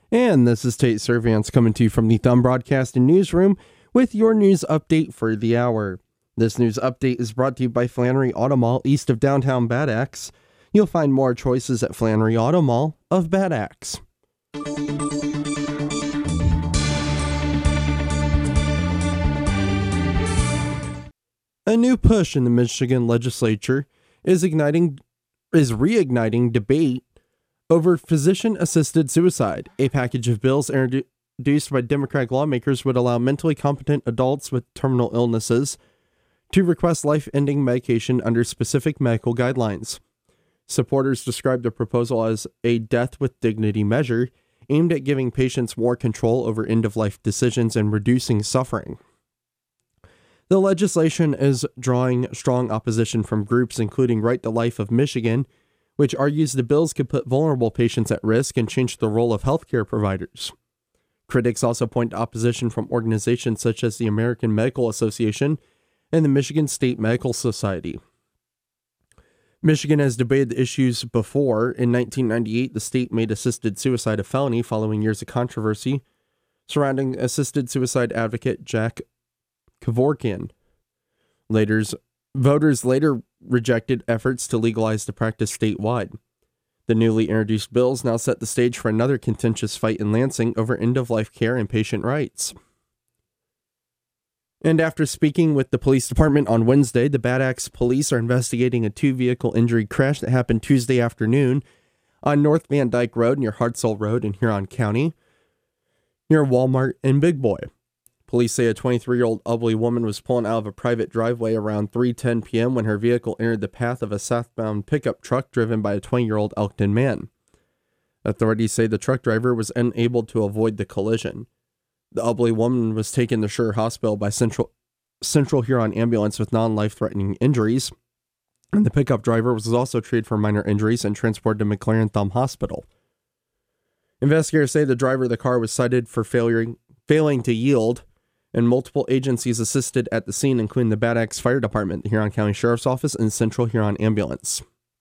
And this is Tate Servance coming to you from the Thumb Broadcasting Newsroom with your news update for the hour. This news update is brought to you by Flannery Auto Mall east of downtown Bad Axe. You'll find more choices at Flannery Auto Mall of Bad Axe. A new push in the Michigan legislature is reigniting debate over physician-assisted suicide. A package of bills introduced by Democratic lawmakers would allow mentally competent adults with terminal illnesses to request life-ending medication under specific medical guidelines. Supporters described the proposal as a death with dignity measure aimed at giving patients more control over end-of-life decisions and reducing suffering. The legislation is drawing strong opposition from groups including Right to Life of Michigan, which argues the bills could put vulnerable patients at risk and change the role of healthcare providers. Critics also point to opposition from organizations such as the American Medical Association and the Michigan State Medical Society. Michigan has debated the issues before. In 1998, the state made assisted suicide a felony following years of controversy surrounding assisted suicide advocate Jack Kevorkian. Voters later rejected efforts to legalize the practice statewide. The newly introduced bills now set the stage for another contentious fight in Lansing over end-of-life care and patient rights. And after speaking with the police department on Wednesday, the Bad Axe police are investigating a two-vehicle injury crash that happened Tuesday afternoon on North Van Dyke Road near Hartselle Road in Huron County, near Walmart and Big Boy. Police say a 23-year-old elderly woman was pulling out of a private driveway around 3:10 p.m. when her vehicle entered the path of a southbound pickup truck driven by a 20-year-old Elkton man. Authorities say the truck driver was unable to avoid the collision. The elderly woman was taken to Scher Hospital by Central Huron ambulance with non-life-threatening injuries, and the pickup driver was also treated for minor injuries and transported to McLaren Thumb Hospital. Investigators say the driver of the car was cited for failing to yield, and multiple agencies assisted at the scene, including the Bad Axe Fire Department, the Huron County Sheriff's Office, and Central Huron Ambulance.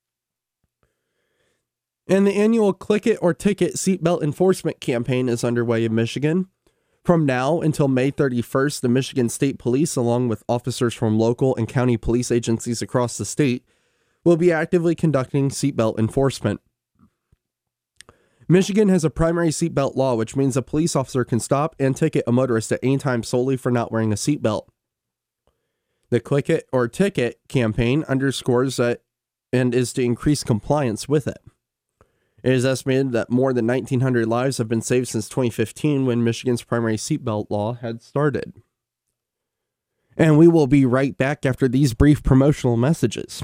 And the annual Click It or Ticket seatbelt enforcement campaign is underway in Michigan. From now until May 31st, the Michigan State Police, along with officers from local and county police agencies across the state, will be actively conducting seatbelt enforcement. Michigan has a primary seatbelt law, which means a police officer can stop and ticket a motorist at any time solely for not wearing a seatbelt. The Click It or Ticket campaign underscores that and is to increase compliance with it. It is estimated that more than 1,900 lives have been saved since 2015 when Michigan's primary seatbelt law had started. And we will be right back after these brief promotional messages.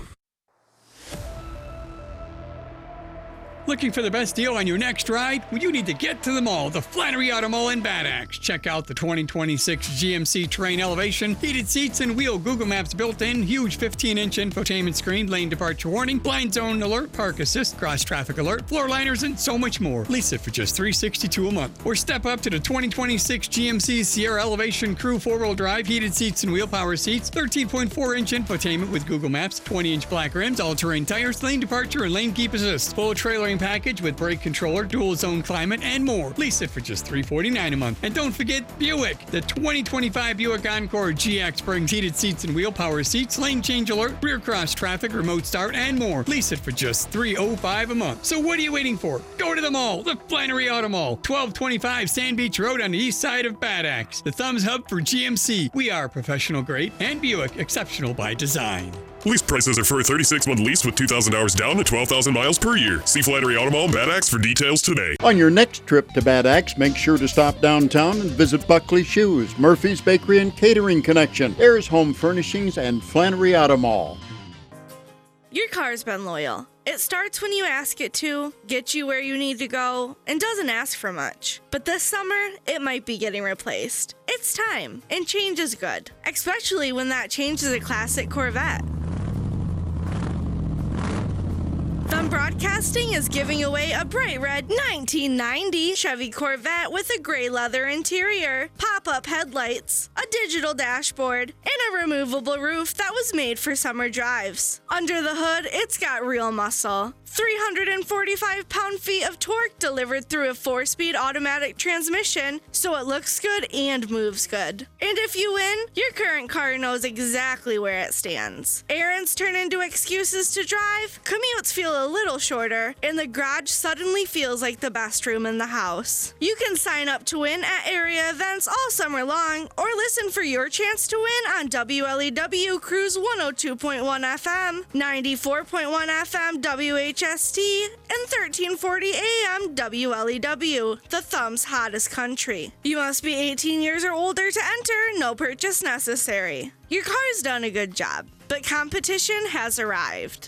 Looking for the best deal on your next ride? Well, you need to get to the mall, the Flannery Auto Mall in Bad Axe. Check out the 2026 GMC Terrain Elevation, heated seats and wheel Google Maps built-in, huge 15-inch infotainment screen, lane departure warning, blind zone alert, park assist, cross traffic alert, floor liners, and so much more. Lease it for just $362 a month. Or step up to the 2026 GMC Sierra Elevation Crew 4-wheel drive, heated seats and wheel power seats, 13.4-inch infotainment with Google Maps, 20-inch black rims, all-terrain tires, lane departure, and lane keep assist. Full trailering package with brake controller, dual zone climate, and more. Lease it for just $349 a month. And don't forget Buick. The 2025 Buick Encore GX brings heated seats and wheel power seats, lane change alert, rear cross traffic, remote start, and more. Lease it for just $305 a month. So what are you waiting for? Go to the mall, the Flannery Auto Mall, 1225 Sand Beach Road on the east side of Bad Axe. The Thumbs Hub for GMC. We are professional grade and Buick exceptional by design. Lease prices are for a 36-month lease with 2,000 hours down and 12,000 miles per year. See Flannery Auto Mall, Bad Axe for details today. On your next trip to Bad Axe, make sure to stop downtown and visit Buckley Shoes, Murphy's Bakery and Catering Connection, Ayers Home Furnishings, and Flannery Auto Mall. Your car's been loyal. It starts when you ask it to, gets you where you need to go, and doesn't ask for much. But this summer, it might be getting replaced. It's time, and change is good, especially when that change is a classic Corvette. Thumb Broadcasting is giving away a bright red 1990 Chevy Corvette with a gray leather interior, pop-up headlights, a digital dashboard, and a removable roof that was made for summer drives. Under the hood, it's got real muscle. 345 pound-feet of torque delivered through a 4-speed automatic transmission, so it looks good and moves good. And if you win, your current car knows exactly where it stands. Errands turn into excuses to drive, commutes feel a little shorter, and the garage suddenly feels like the best room in the house. You can sign up to win at area events all summer long, or listen for your chance to win on WLEW Cruise 102.1 FM, 94.1 FM WHST, and 1340 AM WLEW, the Thumb's hottest country. You must be 18 years or older to enter, no purchase necessary. Your car's done a good job, but competition has arrived.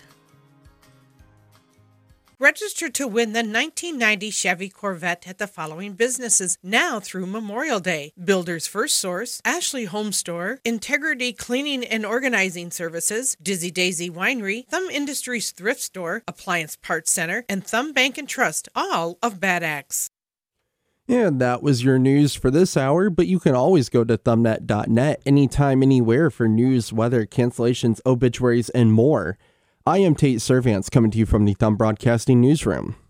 Register to win the 1990 Chevy Corvette at the following businesses now through Memorial Day: Builder's First Source, Ashley Home Store, Integrity Cleaning and Organizing Services, Dizzy Daisy Winery, Thumb Industries Thrift Store, Appliance Parts Center, and Thumb Bank and Trust, all of Bad Axe. And that was your news for this hour, but you can always go to thumbnet.net anytime, anywhere for news, weather, cancellations, obituaries, and more. I am Tate Servants, coming to you from the Thumb Broadcasting Newsroom.